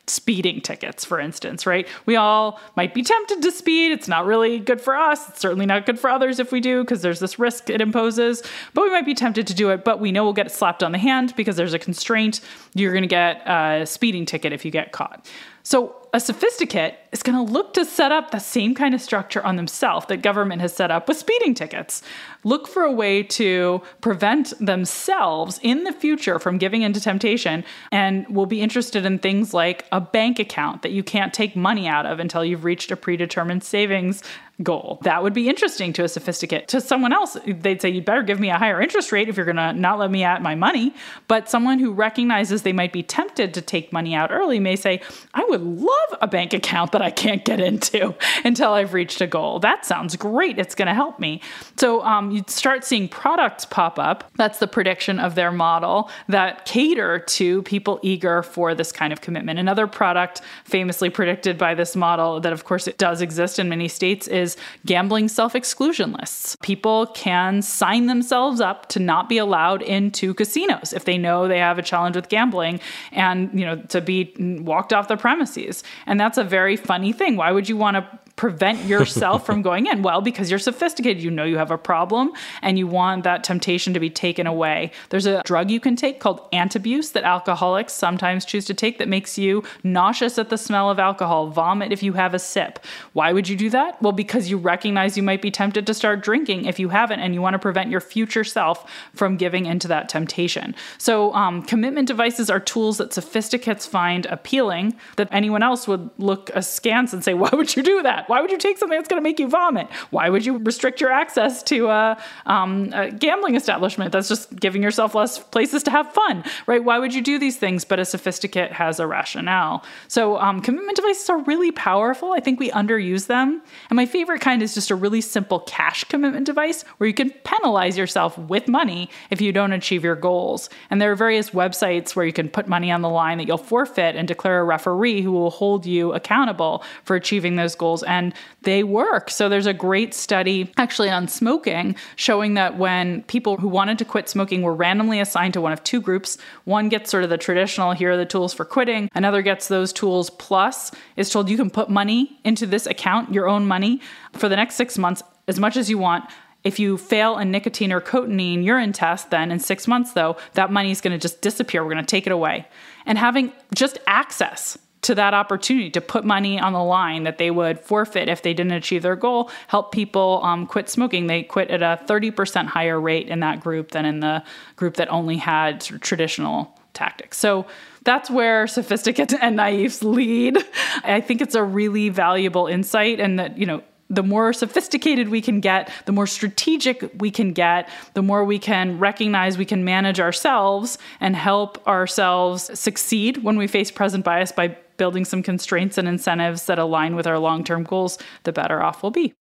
speeding tickets, for instance, right? We all might be tempted to speed. It's not really good for us. It's certainly not good for others if we do, because there's this risk it imposes, but we might be tempted to do it, but we know we'll get slapped on the hand because there's a constraint. You're going to get a speeding ticket if you get caught. So a sophisticate is going to look to set up the same kind of structure on themselves that government has set up with speeding tickets. Look for a way to prevent themselves in the future from giving into temptation, and will be interested in things like a bank account that you can't take money out of until you've reached a predetermined savings goal. That would be interesting to a sophisticate. To someone else, they'd say, you'd better give me a higher interest rate if you're going to not let me at my money. But someone who recognizes they might be tempted to take money out early may say, I would love a bank account that I can't get into until I've reached a goal. That sounds great. It's going to help me. So you'd start seeing products pop up. That's the prediction of their model that cater to people eager for this kind of commitment. Another product famously predicted by this model that, of course, it does exist in many states is gambling self-exclusion lists. People can sign themselves up to not be allowed into casinos if they know they have a challenge with gambling, and, to be walked off the premises. And that's a very funny thing. Why would you want to prevent yourself from going in? Well, because you're sophisticated, you know you have a problem, and you want that temptation to be taken away. There's a drug you can take called Antabuse that alcoholics sometimes choose to take that makes you nauseous at the smell of alcohol, vomit if you have a sip. Why would you do that? Well, because you recognize you might be tempted to start drinking if you haven't, and you want to prevent your future self from giving into that temptation. So commitment devices are tools that sophisticates find appealing, that anyone else would look askance and say, why would you do that? Why would you take something that's going to make you vomit? Why would you restrict your access to a gambling establishment? That's just giving yourself less places to have fun, right? Why would you do these things? But a sophisticate has a rationale. So commitment devices are really powerful. I think we underuse them. And my favorite kind is just a really simple cash commitment device where you can penalize yourself with money if you don't achieve your goals. And there are various websites where you can put money on the line that you'll forfeit and declare a referee who will hold you accountable for achieving those goals. And they work. So there's a great study actually on smoking showing that when people who wanted to quit smoking were randomly assigned to one of two groups, one gets sort of the traditional, here are the tools for quitting, another gets those tools plus is told you can put money into this account, your own money, for the next 6 months, as much as you want. If you fail a nicotine or cotinine urine test, then in 6 months, though, that money is going to just disappear. We're going to take it away. And having just access to that opportunity to put money on the line that they would forfeit if they didn't achieve their goal, help people quit smoking. They quit at a 30% higher rate in that group than in the group that only had sort of traditional tactics. So that's where sophisticates and naives lead. I think it's a really valuable insight, and that, the more sophisticated we can get, the more strategic we can get, the more we can recognize we can manage ourselves and help ourselves succeed when we face present bias by building some constraints and incentives that align with our long-term goals, the better off we'll be.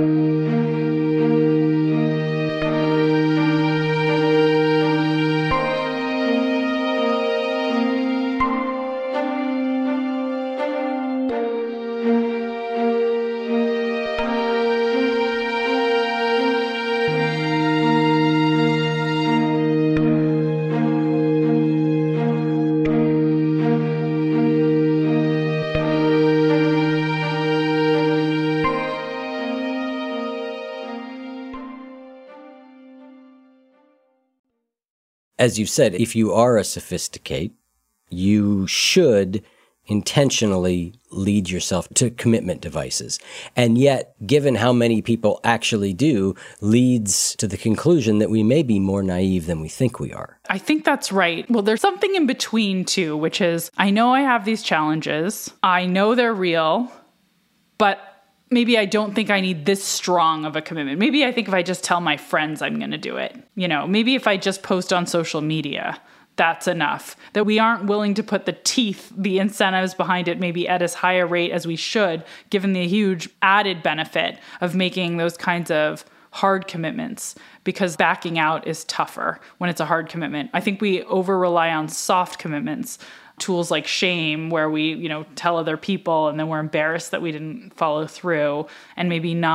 As you said, if you are a sophisticate, you should intentionally lead yourself to commitment devices. And yet, given how many people actually do, leads to the conclusion that we may be more naive than we think we are. I think that's right. Well, there's something in between too, which is, I know I have these challenges. I know they're real, but maybe I don't think I need this strong of a commitment. Maybe I think if I just tell my friends I'm going to do it, maybe if I just post on social media, that's enough. That we aren't willing to put the incentives behind it maybe at as high a rate as we should, given the huge added benefit of making those kinds of hard commitments, because backing out is tougher when it's a hard commitment. I think we over-rely on soft commitments, tools like shame, where we, tell other people and then we're embarrassed that we didn't follow through, and maybe not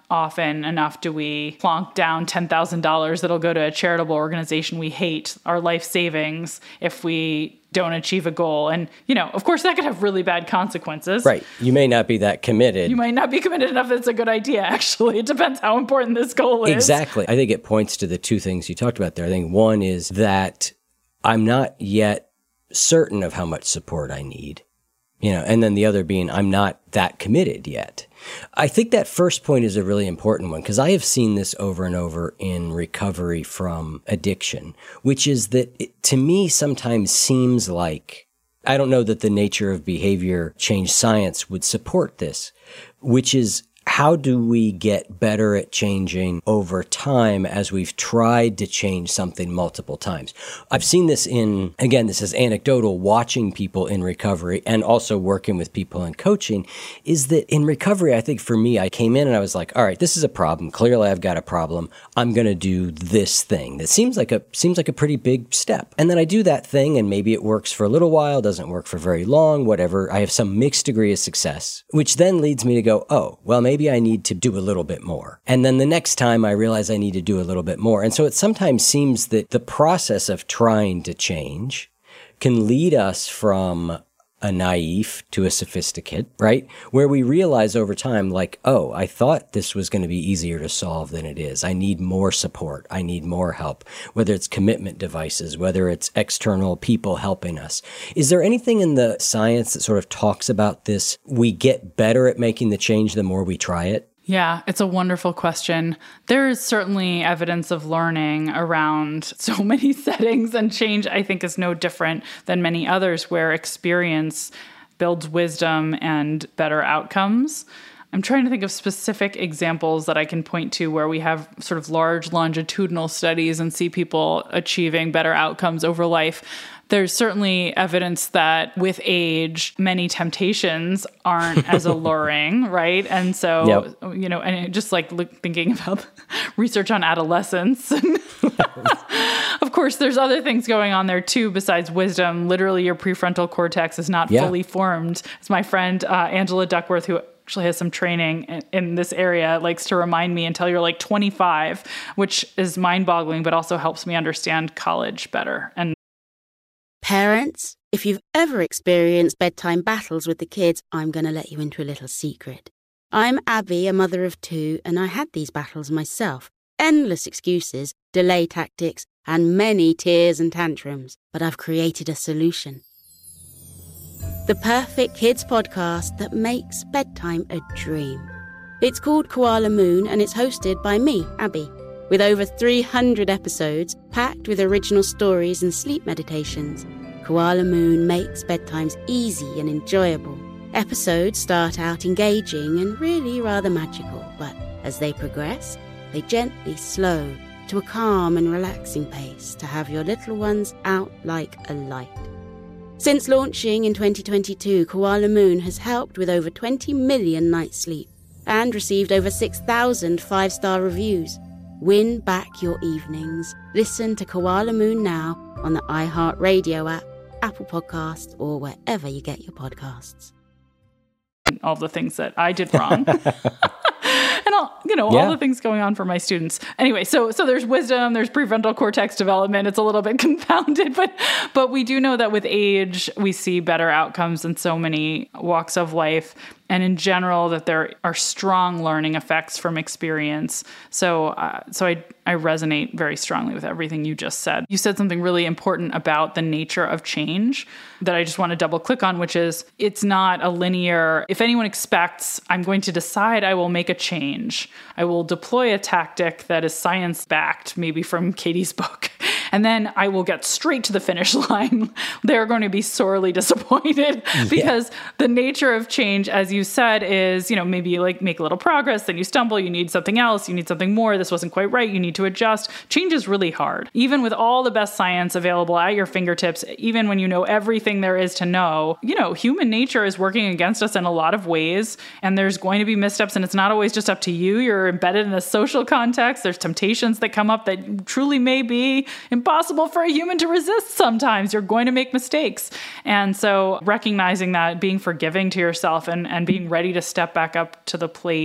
often enough do we plonk down $10,000 that'll go to a charitable organization we hate, our life savings, if we don't achieve a goal. And, of course, that could have really bad consequences. Right. You may not be that committed. You might not be committed enough that it's a good idea, actually. It depends how important this goal is. Exactly. I think it points to the two things you talked about there. I think one is that I'm not yet certain of how much support I need, and then the other being I'm not that committed yet. I think that first point is a really important one because I have seen this over and over in recovery from addiction, which is that it, to me, sometimes seems like, I don't know that the nature of behavior change science would support this, which is how do we get better at changing over time as we've tried to change something multiple times? I've seen this again, this is anecdotal, watching people in recovery and also working with people in coaching, is that in recovery, I think for me, I came in and I was like, all right, this is a problem. Clearly, I've got a problem. I'm going to do this thing. That seems like a pretty big step. And then I do that thing and maybe it works for a little while, doesn't work for very long, whatever. I have some mixed degree of success, which then leads me to go, oh, well, maybe I need to do a little bit more. And then the next time I realize I need to do a little bit more. And so it sometimes seems that the process of trying to change can lead us from a naive to a sophisticate, right? Where we realize over time, like, oh, I thought this was going to be easier to solve than it is. I need more support. I need more help, whether it's commitment devices, whether it's external people helping us. Is there anything in the science that sort of talks about this? We get better at making the change the more we try it? Yeah, it's a wonderful question. There is certainly evidence of learning around so many settings, and change, I think, is no different than many others where experience builds wisdom and better outcomes. I'm trying to think of specific examples that I can point to where we have sort of large longitudinal studies and see people achieving better outcomes over life. There's certainly evidence that with age, many temptations aren't as alluring, right? And so, and just like thinking about research on adolescence. Of course, there's other things going on there too besides wisdom. Literally, your prefrontal cortex is not fully formed. As my friend Angela Duckworth, who actually has some training in this area, likes to remind me until you're like 25, which is mind-boggling, but also helps me understand college better. And parents, if you've ever experienced bedtime battles with the kids, I'm going to let you into a little secret. I'm Abby, a mother of 2, and I had these battles myself. Endless excuses, delay tactics, and many tears and tantrums. But I've created a solution. The perfect kids podcast that makes bedtime a dream. It's called Koala Moon, and it's hosted by me, Abby, with over 300 episodes packed with original stories and sleep meditations. Koala Moon makes bedtimes easy and enjoyable. Episodes start out engaging and really rather magical, but as they progress, they gently slow to a calm and relaxing pace to have your little ones out like a light. Since launching in 2022, Koala Moon has helped with over 20 million nights sleep and received over 6,000 5-star reviews. Win back your evenings. Listen to Koala Moon now on the iHeartRadio app, Apple Podcasts, or wherever you get your podcasts. All the things that I did wrong. And all the things going on for my students. Anyway, so there's wisdom, there's prefrontal cortex development. It's a little bit confounded, but we do know that with age, we see better outcomes in so many walks of life. And in general, that there are strong learning effects from experience. So I resonate very strongly with everything you just said. You said something really important about the nature of change that I just want to double click on, which is it's not a linear, if anyone expects I'm going to decide I will make a change, I will deploy a tactic that is science-backed, maybe from Katie's book, and then I will get straight to the finish line. They're going to be sorely disappointed because the nature of change, as you said, is, maybe you make a little progress, then you stumble, you need something else, you need something more, this wasn't quite right, you need to adjust. Change is really hard. Even with all the best science available at your fingertips, even when you know everything there is to know, human nature is working against us in a lot of ways, and there's going to be missteps, and it's not always just up to you. You're embedded in a social context. There's temptations that come up that truly may be impossible for a human to resist sometimes. You're going to make mistakes. And so recognizing that, being forgiving to yourself and being ready to step back up to the plate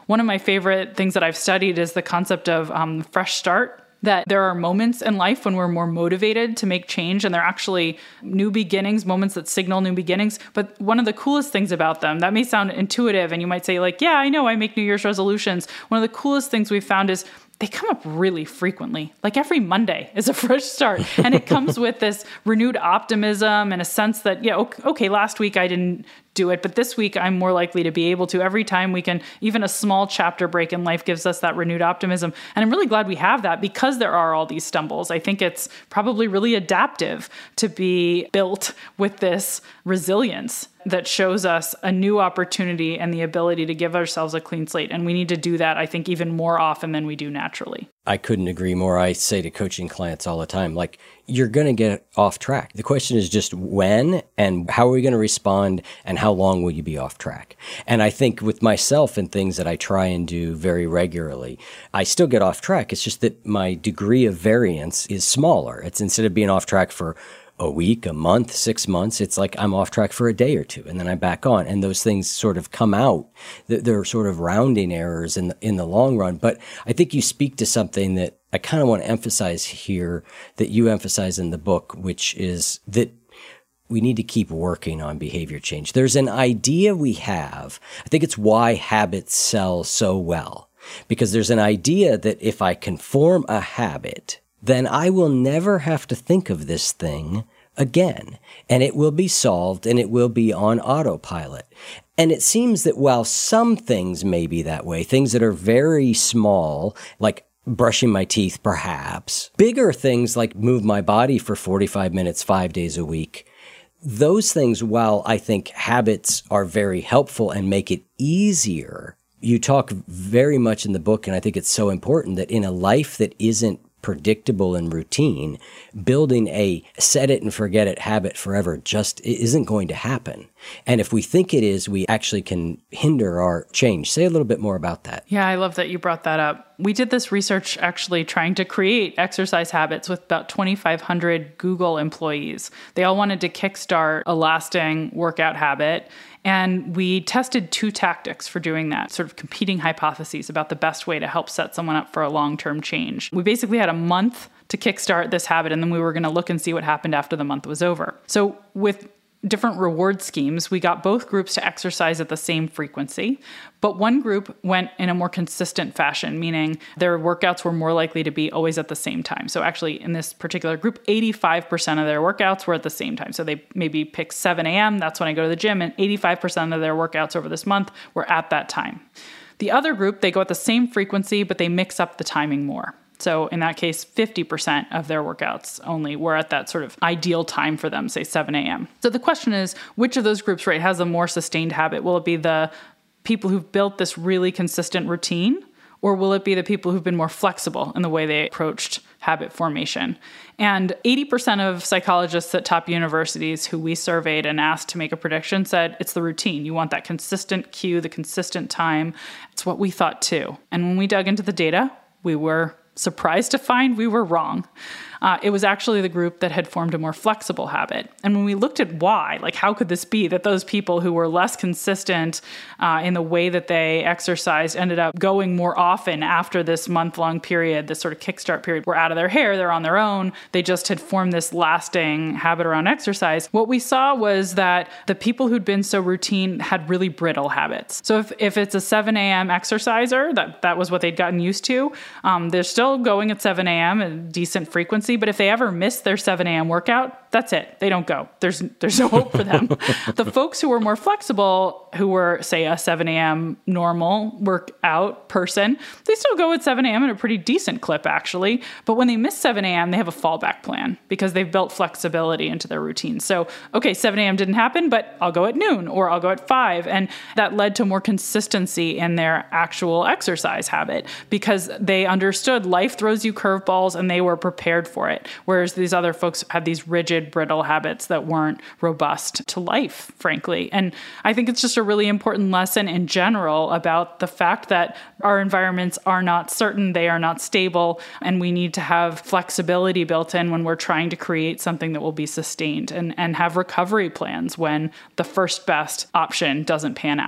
One of my favorite things that I've studied is the concept of fresh start. That there are moments in life when we're more motivated to make change, and they're actually new beginnings, moments that signal new beginnings. But one of the coolest things about them, that may sound intuitive, and you might say like, yeah, I know I make New Year's resolutions. One of the coolest things we've found is they come up really frequently. Like every Monday is a fresh start. And it comes with this renewed optimism and a sense that, yeah, okay, last week I didn't do it, but this week I'm more likely to be able to. Every time we can, even a small chapter break in life gives us that renewed optimism. And I'm really glad we have that because there are all these stumbles. I think it's probably really adaptive to be built with this resilience that shows us a new opportunity and the ability to give ourselves a clean slate. And we need to do that, I think, even more often than we do naturally. I couldn't agree more. I say to coaching clients all the time, like, you're going to get off track. The question is just when and how are we going to respond and how long will you be off track? And I think with myself and things that I try and do very regularly, I still get off track. It's just that my degree of variance is smaller. It's instead of being off track for a week, a month, 6 months, it's like I'm off track for a day or two and then I'm back on. And those things sort of come out. They're sort of rounding errors in the long run. But I think you speak to something that I kind of want to emphasize here that you emphasize in the book, which is that we need to keep working on behavior change. There's an idea we have. I think it's why habits sell so well, because there's an idea that if I can form a habit, then I will never have to think of this thing again, and it will be solved and it will be on autopilot. And it seems that while some things may be that way, things that are very small, like brushing my teeth perhaps, bigger things like move my body for 45 minutes, 5 days a week, those things, while I think habits are very helpful and make it easier, you talk very much in the book, and I think it's so important that in a life that isn't predictable and routine, building a set it and forget it habit forever just isn't going to happen. And if we think it is, we actually can hinder our change. Say a little bit more about that. Yeah, I love that you brought that up. We did this research actually trying to create exercise habits with about 2,500 Google employees. They all wanted to kickstart a lasting workout habit. And we tested 2 tactics for doing that, sort of competing hypotheses about the best way to help set someone up for a long-term change. We basically had a month to kickstart this habit, and then we were going to look and see what happened after the month was over. So with different reward schemes, we got both groups to exercise at the same frequency, but one group went in a more consistent fashion, meaning their workouts were more likely to be always at the same time. So actually in this particular group, 85% of their workouts were at the same time. So they maybe pick 7 a.m., that's when I go to the gym, and 85% of their workouts over this month were at that time. The other group, they go at the same frequency, but they mix up the timing more. So in that case, 50% of their workouts only were at that sort of ideal time for them, say 7 a.m. So the question is, which of those groups, right, has a more sustained habit? Will it be the people who've built this really consistent routine, or will it be the people who've been more flexible in the way they approached habit formation? And 80% of psychologists at top universities who we surveyed and asked to make a prediction said it's the routine. You want that consistent cue, the consistent time. It's what we thought too. And when we dug into the data, we were surprised to find we were wrong. It was actually the group that had formed a more flexible habit. And when we looked at why, like how could this be that those people who were less consistent in the way that they exercised ended up going more often after this month-long period, this sort of kickstart period, were out of their hair, they're on their own, they just had formed this lasting habit around exercise. What we saw was that the people who'd been so routine had really brittle habits. So if it's a 7 a.m. exerciser, that was what they'd gotten used to, they're still going at 7 a.m., a decent frequency, but if they ever miss their 7 a.m. workout, that's it. They don't go. There's no hope for them. The folks who were more flexible, who were, say, a 7 a.m. normal workout person, they still go at 7 a.m. at a pretty decent clip, actually. But when they miss 7 a.m., they have a fallback plan because they've built flexibility into their routine. So, okay, 7 a.m. didn't happen, but I'll go at noon or I'll go at 5. And that led to more consistency in their actual exercise habit because they understood life throws you curveballs and they were prepared for it. Whereas these other folks had these rigid, brittle habits that weren't robust to life, frankly. And I think it's just a really important lesson in general about the fact that our environments are not certain, they are not stable, and we need to have flexibility built in when we're trying to create something that will be sustained and have recovery plans when the first best option doesn't pan out.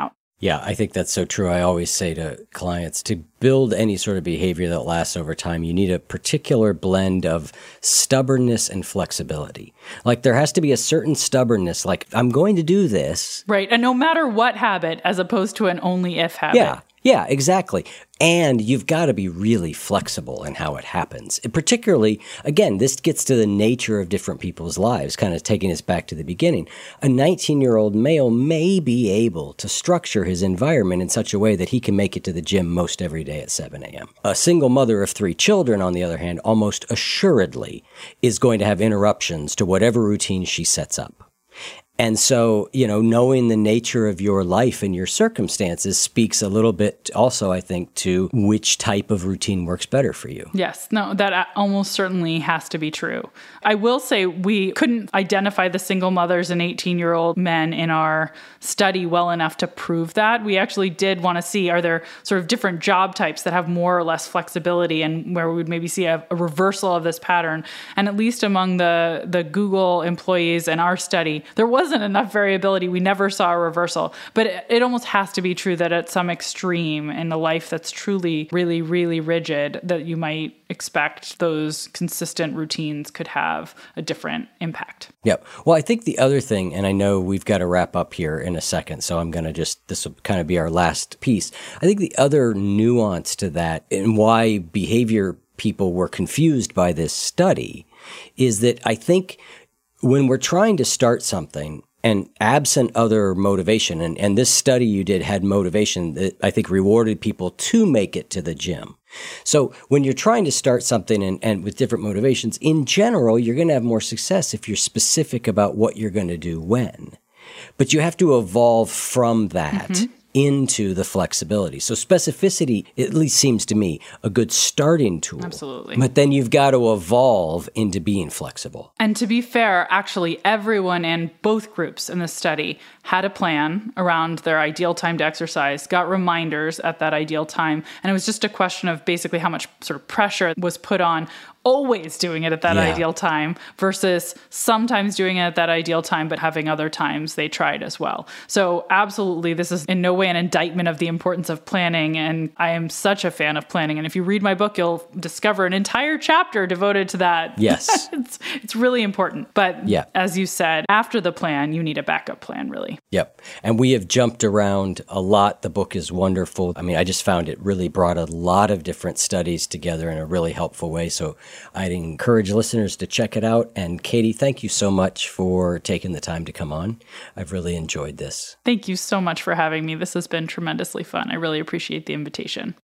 Yeah, I think that's so true. I always say to clients, to build any sort of behavior that lasts over time, you need a particular blend of stubbornness and flexibility. Like there has to be a certain stubbornness, like I'm going to do this. Right. And no matter what habit, as opposed to an only if habit. Yeah, exactly. And you've got to be really flexible in how it happens. And particularly, again, this gets to the nature of different people's lives, kind of taking us back to the beginning. A 19-year-old male may be able to structure his environment in such a way that he can make it to the gym most every day at 7 a.m. A single mother of 3 children, on the other hand, almost assuredly is going to have interruptions to whatever routine she sets up. And so, knowing the nature of your life and your circumstances speaks a little bit also, I think, to which type of routine works better for you. Yes. No, that almost certainly has to be true. I will say we couldn't identify the single mothers and 18-year-old men in our study well enough to prove that. We actually did want to see, are there sort of different job types that have more or less flexibility and where we would maybe see a reversal of this pattern. And at least among the Google employees in our study, there wasn't enough variability. We never saw a reversal. But it almost has to be true that at some extreme in a life that's truly, really, really rigid, that you might expect those consistent routines could have a different impact. Yep. Well, I think the other thing, and I know we've got to wrap up here in a second, so I'm going to this will kind of be our last piece. I think the other nuance to that and why behavior people were confused by this study is that I think when we're trying to start something and absent other motivation, and this study you did had motivation that I think rewarded people to make it to the gym. So when you're trying to start something and with different motivations, in general, you're going to have more success if you're specific about what you're going to do when. But you have to evolve from that into the flexibility. So specificity, at least seems to me, a good starting tool. Absolutely. But then you've got to evolve into being flexible. And to be fair, actually everyone in both groups in the study had a plan around their ideal time to exercise, got reminders at that ideal time. And it was just a question of basically how much sort of pressure was put on always doing it at that ideal time versus sometimes doing it at that ideal time, but having other times they tried as well. So absolutely, this is in no way an indictment of the importance of planning. And I am such a fan of planning. And if you read my book, you'll discover an entire chapter devoted to that. Yes. It's really important. But as you said, after the plan, you need a backup plan, really. Yep. And we have jumped around a lot. The book is wonderful. I mean, I just found it really brought a lot of different studies together in a really helpful way. So I'd encourage listeners to check it out. And Katie, thank you so much for taking the time to come on. I've really enjoyed this. Thank you so much for having me. This has been tremendously fun. I really appreciate the invitation.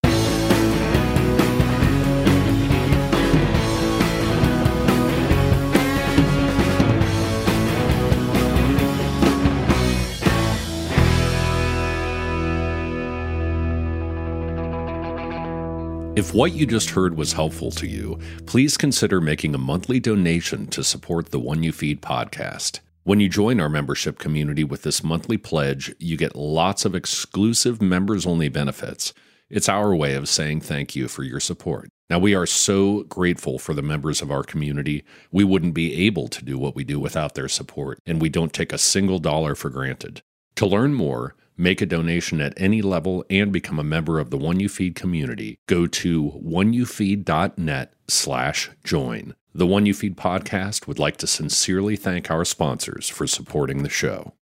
If what you just heard was helpful to you, please consider making a monthly donation to support the One You Feed podcast. When you join our membership community with this monthly pledge, you get lots of exclusive members-only benefits. It's our way of saying thank you for your support. Now, we are so grateful for the members of our community. We wouldn't be able to do what we do without their support, and we don't take a single dollar for granted. To learn more, make a donation at any level, and become a member of the One You Feed community, go to oneyoufeed.net/join. The One You Feed podcast would like to sincerely thank our sponsors for supporting the show.